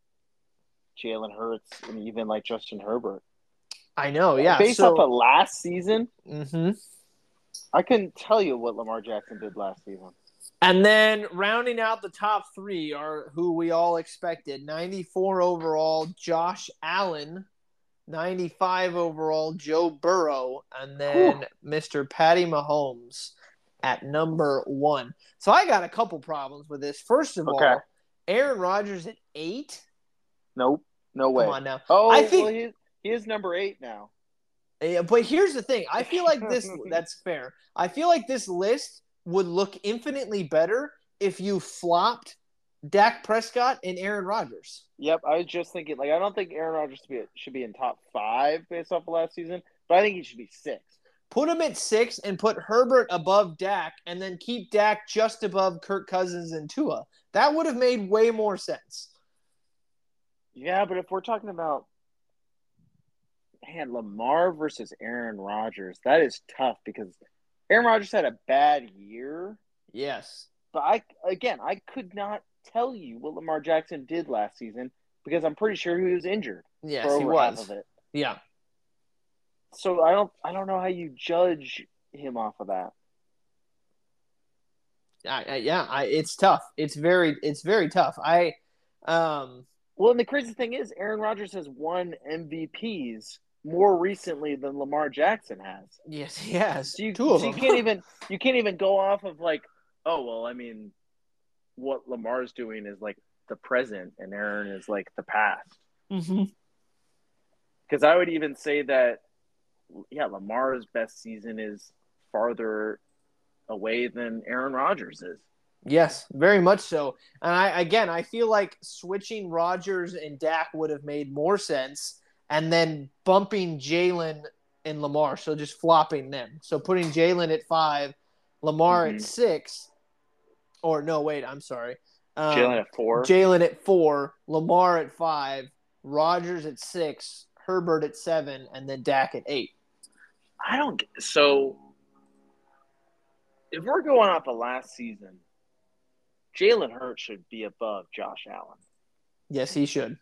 Jalen Hurts and even like Justin Herbert. I know, yeah. Based so, off of last season, mm-hmm. I couldn't tell you what Lamar Jackson did last season. And then rounding out the top three are who we all expected. ninety-four overall, Josh Allen. ninety-five overall, Joe Burrow. And then Whew. Mister Patty Mahomes at number one. So I got a couple problems with this. First of okay. all, Aaron Rodgers at eight? Nope. No way. Come on now. Oh, I think, well, he, he is number eight now. Yeah, but here's the thing. I feel like this – that's fair. I feel like this list would look infinitely better if you flopped Dak Prescott and Aaron Rodgers. Yep, I was just thinking, like, I don't think Aaron Rodgers should be, should be in top five based off of last season, but I think he should be six. Put him at six and put Herbert above Dak and then keep Dak just above Kirk Cousins and Tua. That would have made way more sense. Yeah, but if we're talking about, man, Lamar versus Aaron Rodgers, that is tough because Aaron Rodgers had a bad year. Yes. But, I again, I could not tell you what Lamar Jackson did last season because I'm pretty sure he was injured. Yes, for over he was. Half of it. Yeah. So I don't I don't know how you judge him off of that. I, I, yeah, I, it's tough. It's very it's very tough. I um Well, and the crazy thing is Aaron Rodgers has won M V Ps more recently than Lamar Jackson has. Yes, he has. So you, Two of so them. you can't even you can't even go off of like, oh well, I mean, what Lamar's doing is like the present and Aaron is like the past. Mm-hmm. Because I would even say that, yeah, Lamar's best season is farther away than Aaron Rodgers is. Yes, very much so. And I again, I feel like switching Rodgers and Dak would have made more sense, and then bumping Jalen and Lamar, so just flopping them. So putting Jalen at five, Lamar mm-hmm. at six, or no, wait, I'm sorry. Um, Jalen at four. Jalen at four, Lamar at five, Rodgers at six, Herbert at seven, and then Dak at eight. I don't – so if we're going off of last season, Jalen Hurts should be above Josh Allen. Yes, he should.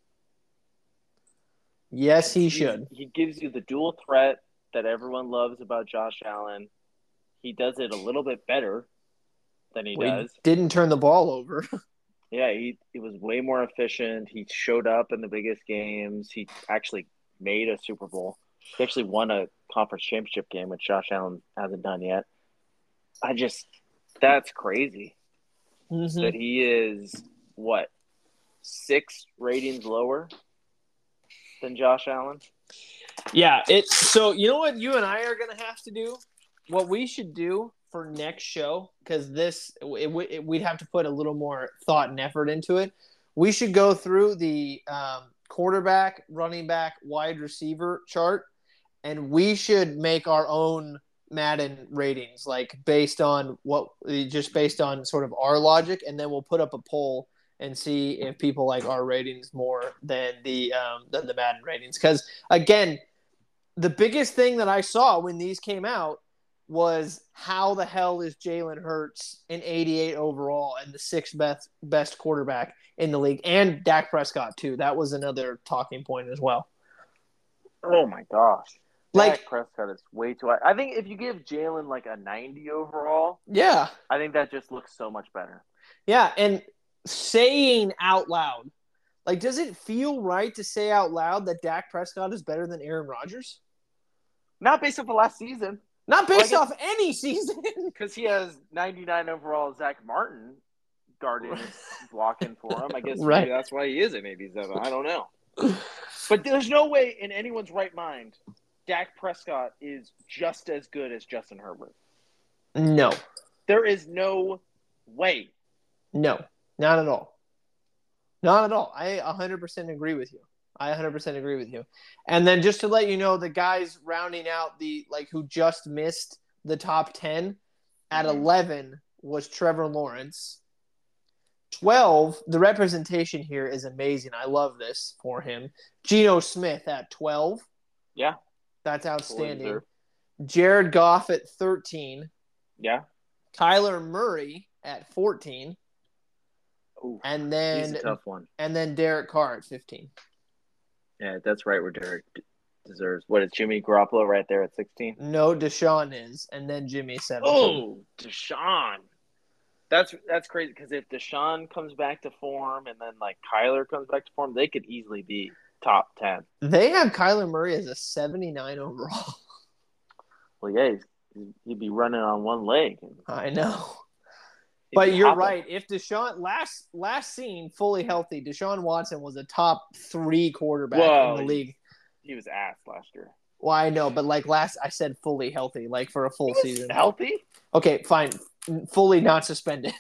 Yes, he He's, should. He gives you the dual threat that everyone loves about Josh Allen. He does it a little bit better than he well, does. He didn't turn the ball over. Yeah, he, he was way more efficient. He showed up in the biggest games. He actually made a Super Bowl. He actually won a conference championship game, which Josh Allen hasn't done yet. I just – that's crazy. Mm-hmm. That he is, what, six ratings lower than Josh Allen? Yeah. It, so you know what you and I are going to have to do? What we should do for next show, because this it, it, we'd have to put a little more thought and effort into it. We should go through the um, quarterback, running back, wide receiver chart, and we should make our own Madden ratings, like based on what, just based on sort of our logic, and then we'll put up a poll and see if people like our ratings more than the um, than the Madden ratings. Because again, the biggest thing that I saw when these came out was how the hell is Jalen Hurts an eighty-eight overall and the sixth best best quarterback in the league, and Dak Prescott too. That was another talking point as well. Oh my gosh. Like, Dak Prescott is way too high. I think if you give Jalen like a ninety overall, yeah, I think that just looks so much better. yeah, and saying out loud, like, does it feel right to say out loud that Dak Prescott is better than Aaron Rodgers? Not based off the last season. Not based Well, off any season. Because he has ninety-nine overall Zach Martin guarding, blocking for him. I guess Right. maybe that's why he is at eighty-seven. I don't know. But there's no way in anyone's right mind Dak Prescott is just as good as Justin Herbert. No. There is no way. No. Not at all. Not at all. I one hundred percent agree with you. I one hundred percent agree with you. And then just to let you know, the guys rounding out the, like, who just missed the top ten at Mhm. eleven was Trevor Lawrence. twelve, the representation here is amazing. I love this for him. Geno Smith at twelve. Yeah. That's outstanding. deserved. Jared Goff at thirteen. Yeah. Kyler Murray at fourteen. Ooh, And he's then a tough one. and then Derek Carr at fifteen. Yeah, that's right where Derek d- deserves. What is Jimmy Garoppolo right there at sixteen? No, Deshaun is, and then Jimmy seventeen. Oh, Deshaun. That's that's crazy because if Deshaun comes back to form and then like Kyler comes back to form, they could easily be top ten. They have Kyler Murray as a seventy-nine overall. Well, yeah, he's, he'd be running on one leg. I know. He'd But be you're hopping. right. If Deshaun last last seen fully healthy, Deshaun Watson was a top three quarterback Whoa, in the league. He was ass last year. Well, I know, but like last, I said fully healthy, like for a full He was season. healthy? Okay, fine, fully not suspended.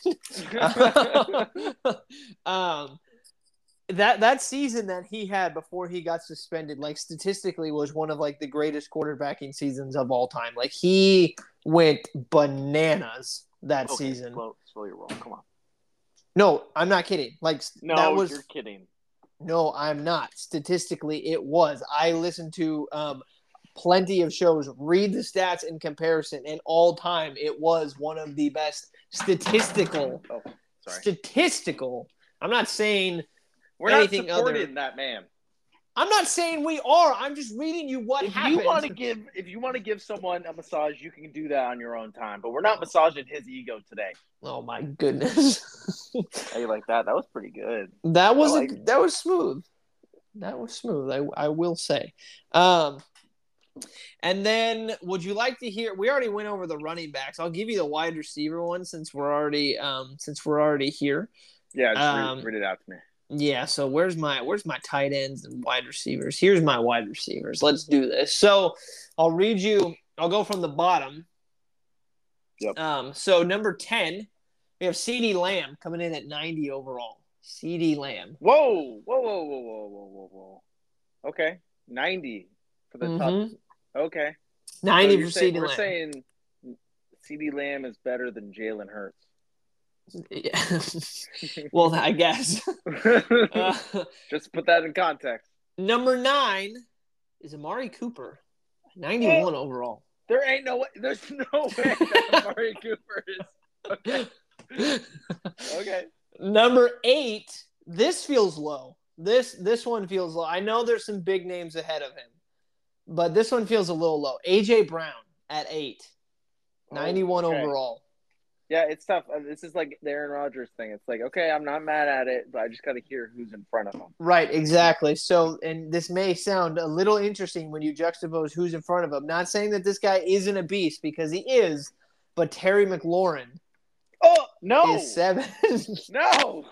um, that that season that he had before he got suspended, like statistically, was one of like the greatest quarterbacking seasons of all time. Like he went bananas that Okay, season. slow, slow your roll. Come on. No, I'm not kidding. Like No, that was you're kidding. no, I'm not. Statistically, it was. I listened to um, plenty of shows, read the stats in comparison, and all time it was one of the best statistical. Oh, sorry. Statistical. I'm not saying We're anything not supporting other- that man. I'm not saying we are. I'm just reading you what If happened. you want to give, if you want to give someone a massage, you can do that on your own time. But we're not massaging his ego today. Oh my goodness. How you like that? That was pretty good. That was I a, like- that was smooth. That was smooth. I I will say. Um, and then would you like to hear? We already went over the running backs. I'll give you the wide receiver one since we're already um since we're already here. Yeah, just Um, read, read it out to me. Yeah. So where's my where's my tight ends and wide receivers? Here's my wide receivers. Let's do this. So I'll read you. I'll go from the bottom. Yep. Um. So number ten, we have CeeDee Lamb coming in at ninety overall. CeeDee Lamb. Whoa, whoa, whoa, whoa, whoa, whoa, whoa, whoa. Okay, ninety for the top. Mhm. Okay, ninety so for you're saying, CeeDee we're Lamb. saying CeeDee Lamb is better than Jalen Hurts. Yeah. Well, I guess. Uh, Just put that in context. number nine is Amari Cooper, ninety-one overall. There ain't no way. There's no way that Amari Cooper is. Okay. Okay. Number eight, this feels low. This this one feels low. I know there's some big names ahead of him, but this one feels a little low. A J Brown at eight, ninety-one Oh, okay. overall. Yeah, it's tough. Uh, This is like the Aaron Rodgers thing. It's like, okay, I'm not mad at it, but I just got to hear who's in front of him. Right, exactly. So, and this may sound a little interesting when you juxtapose who's in front of him. Not saying that this guy isn't a beast because he is, but Terry McLaurin Oh, no. is seven No.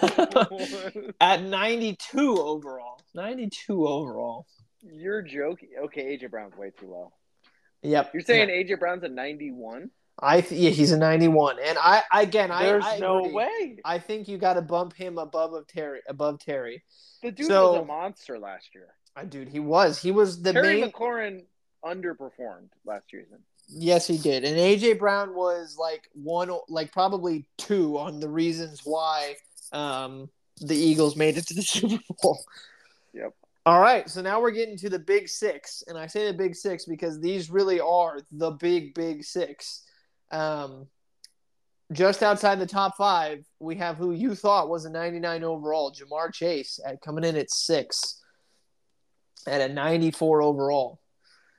at ninety-two overall. ninety-two overall. You're joking. Okay, A J Brown's way too low. Yep. You're saying A J Brown's a ninety-one? I th- yeah, he's a ninety-one, and I again, There's I, I no agree. way. I think you got to bump him above of Terry, above Terry. The dude So- was a monster last year. Uh, dude, he was. He was the Terry main. McLaurin underperformed last season. Yes, he did, and A J Brown was like one, like probably two on the reasons why um, the Eagles made it to the Super Bowl. Yep. All right, so now we're getting to the big six, and I say the big six because these really are the big, big six. Um, just outside the top five, we have who you thought was a ninety-nine overall, Jamar Chase, at coming in at six, at a ninety-four overall.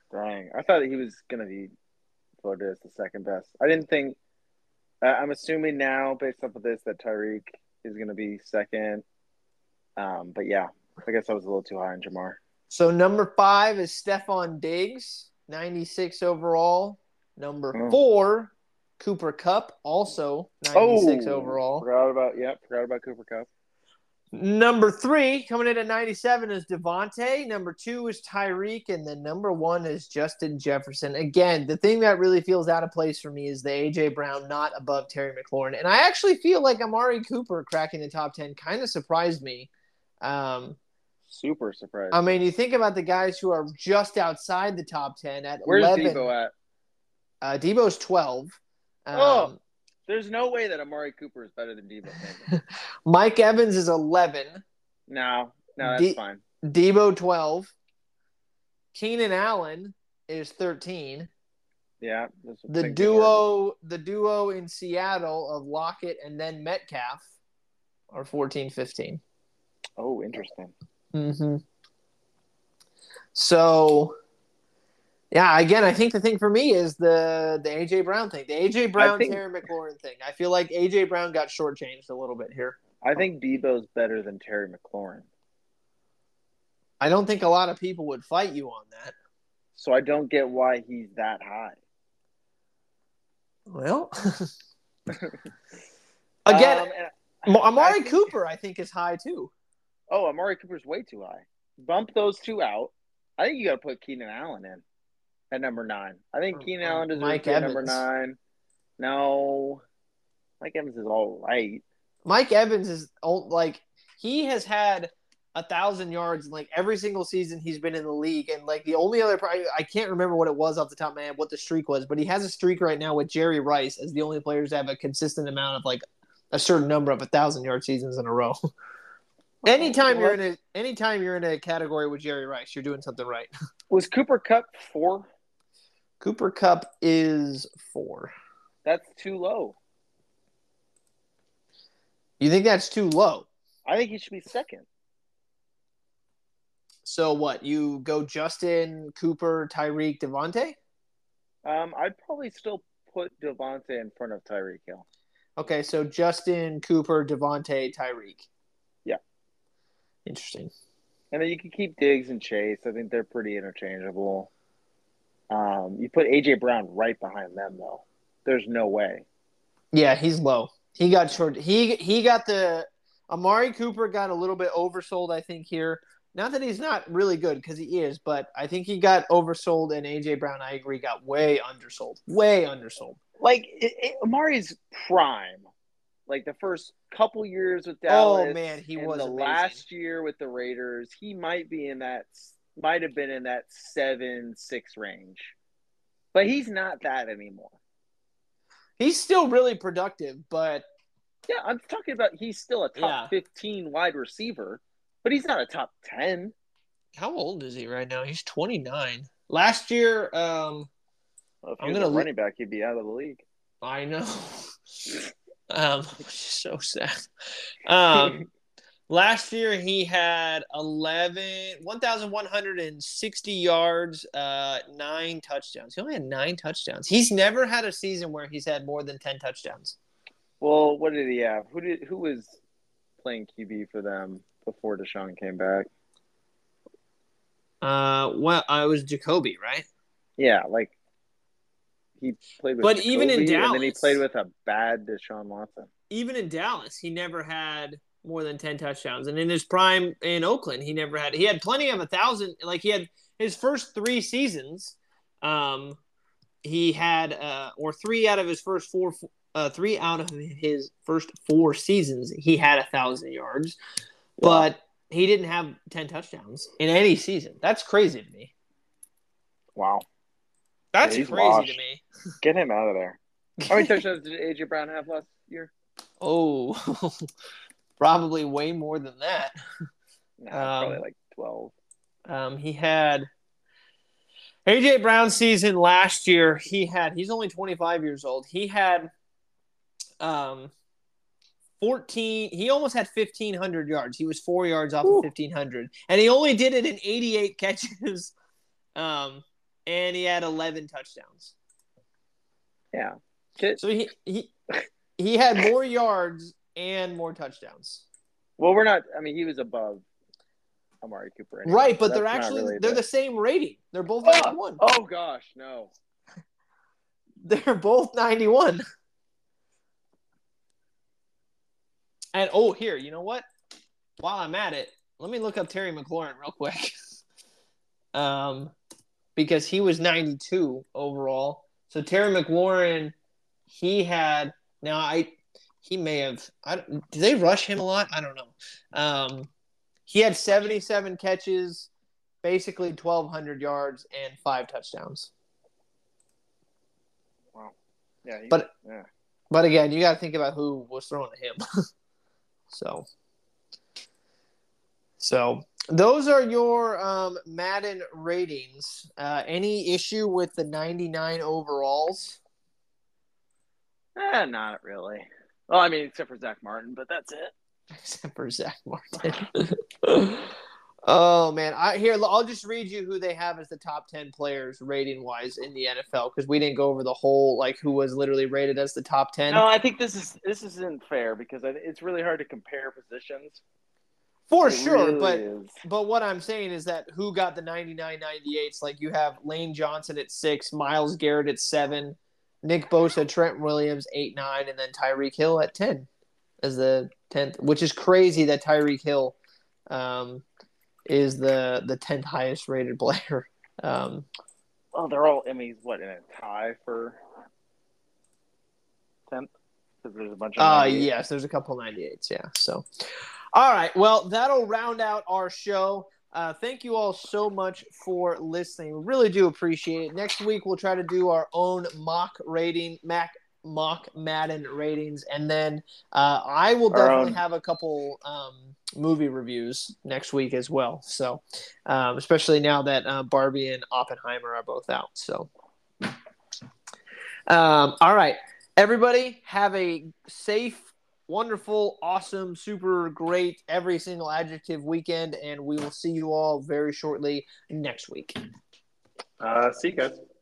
Dang, I thought he was gonna be voted as the second best. I didn't think. Uh, I'm assuming now, based off of this, that Tyreek is gonna be second. Um, but yeah, I guess I was a little too high on Jamar. So number five is Stephon Diggs, ninety-six overall. Number Oh. four, Cooper Kupp, also ninety-six oh, overall. Forgot about yeah, forgot about Cooper Kupp. Number three, coming in at ninety-seven, is Devontae. Number two is Tyreek. And then number one is Justin Jefferson. Again, the thing that really feels out of place for me is the A J. Brown not above Terry McLaurin. And I actually feel like Amari Cooper cracking the top ten kind of surprised me. Um, Super surprised. I mean, you think about the guys who are just outside the top ten at Where's eleven. Debo at? Uh, Debo's twelve. Um, oh, there's no way that Amari Cooper is better than Debo. Mike Evans is eleven. No, no, that's De- fine. Debo twelve. Keenan Allen is thirteen. Yeah. The duo, the duo in Seattle of Lockett and then Metcalf are fourteen, fifteen. Oh, interesting. Mm-hmm. So, yeah, again, I think the thing for me is the the A J. Brown thing. The A J. Brown, think, Terry McLaurin thing. I feel like A J. Brown got shortchanged a little bit here. I think Debo's better than Terry McLaurin. I don't think a lot of people would fight you on that. So I don't get why he's that high. Well, again, um, Amari I Cooper, I think, is high too. Oh, Amari Cooper's way too high. Bump those two out. I think you got to put Keenan Allen in at number nine. I think Keenan Allen deserves Mike to be at Evans. number nine. No, Mike Evans is all right. Mike Evans is like he has had a thousand yards in like every single season he's been in the league, and like the only other I can't remember what it was off the top of my head, what the streak was, but he has a streak right now with Jerry Rice as the only players to have a consistent amount of like a certain number of a thousand yard seasons in a row. anytime you're in a anytime you're in a category with Jerry Rice, you're doing something right. Was Cooper Kupp four? Cooper Kupp is four. That's too low. You think that's too low? I think he should be second. So what? You go Justin, Cooper, Tyreek, Devontae? Um, I'd probably still put Devontae in front of Tyreek Hill. Okay, so Justin, Cooper, Devontae, Tyreek. Yeah. Interesting. And then you can keep Diggs and Chase. I think they're pretty interchangeable. Um, you put A J. Brown right behind them, though. There's no way. Yeah, he's low. He got short. He he got the Amari Cooper got a little bit oversold, I think, here. Not that he's not really good, because he is, but I think he got oversold, and A J. Brown, I agree, got way undersold. Way undersold. Like, it, it, Amari's prime, like the first couple years with Dallas. Oh, man, he was the amazing. Last year with the Raiders, he might be in that, might have been in that seven, six range. But he's not that anymore. He's still really productive, but... Yeah, I'm talking about he's still a top yeah. fifteen wide receiver. But he's not a top ten. How old is he right now? He's twenty-nine. Last year, um, well, if he I'm was gonna a running back, he'd be out of the league. I know. um, so sad. Um, last year he had eleven, one thousand one hundred sixty yards, uh, nine touchdowns. He only had nine touchdowns. He's never had a season where he's had more than ten touchdowns. Well, what did he have? Who did? Who was playing Q B for them before Deshaun came back? Uh, well, uh, it was Jacoby, right? Yeah, like he played with. But Jacoby, even in Dallas, and then he played with a bad Deshaun Watson. Even in Dallas, he never had more than ten touchdowns, and in his prime in Oakland, he never had. He had plenty of a thousand. Like he had his first three seasons, um, he had uh, or three out of his first four. Uh, three out of his first four seasons, he had a thousand yards, yeah. But he didn't have ten touchdowns in any season. That's crazy to me. Wow, that's yeah, crazy washed. to me. Get him out of there. How many touchdowns did A J. Brown have last year? Oh, probably way more than that. Nah, um, probably like twelve. Um, he had A J. Brown's season last year. He had. He's only twenty-five years old. He had. Um, fourteen. He almost had fifteen hundred yards. He was four yards off Ooh. of fifteen hundred, and he only did it in eighty-eight catches. Um, and he had eleven touchdowns. Yeah. Shit. So he he he had more yards and more touchdowns. Well, we're not. I mean, he was above Amari Cooper. Anyway, right, but so they're actually really they're the... the same rating. They're both oh, ninety-one. Oh gosh, no. They're both ninety-one. And oh, here, you know what? While I'm at it, let me look up Terry McLaurin real quick. um, because he was ninety-two overall. So Terry McLaurin, he had now I he may have I did they rush him a lot? I don't know. Um, he had seventy-seven catches, basically twelve hundred yards and five touchdowns. Wow. Yeah. He, but yeah. but again, you got to think about who was throwing to him. so. So those are your um, Madden ratings. Uh, any issue with the ninety-nine overalls? Eh, not really. Well, I mean, except for Zach Martin, but that's it. Except for Zach Martin. oh man, I here I'll just read you who they have as the top ten players rating wise in the N F L because we didn't go over the whole like who was literally rated as the top ten. No, I think this is this isn't fair because it's really hard to compare positions. For it sure, really but is. but what I'm saying is that who got the ninety-nine ninety-eights? Like you have Lane Johnson at six, Myles Garrett at seven, Nick Bosa, Trent Williams eight nine, and then Tyreek Hill at ten as the tenth, which is crazy that Tyreek Hill um, is the the tenth highest rated player. Um, well, they're all. I mean, he's what in a tie for tenth because there's a bunch of. Uh yes, there's a couple ninety-eights. Yeah, so. All right, well, that'll round out our show. Uh, thank you all so much for listening. We really do appreciate it. Next week, we'll try to do our own mock rating, Mac, mock Madden ratings, and then uh, I will definitely have a couple um, movie reviews next week as well. So, um, especially now that uh, Barbie and Oppenheimer are both out. So, um, all right, everybody, have a safe, wonderful, awesome, super great, every single adjective weekend, and we will see you all very shortly next week. Uh, see you guys.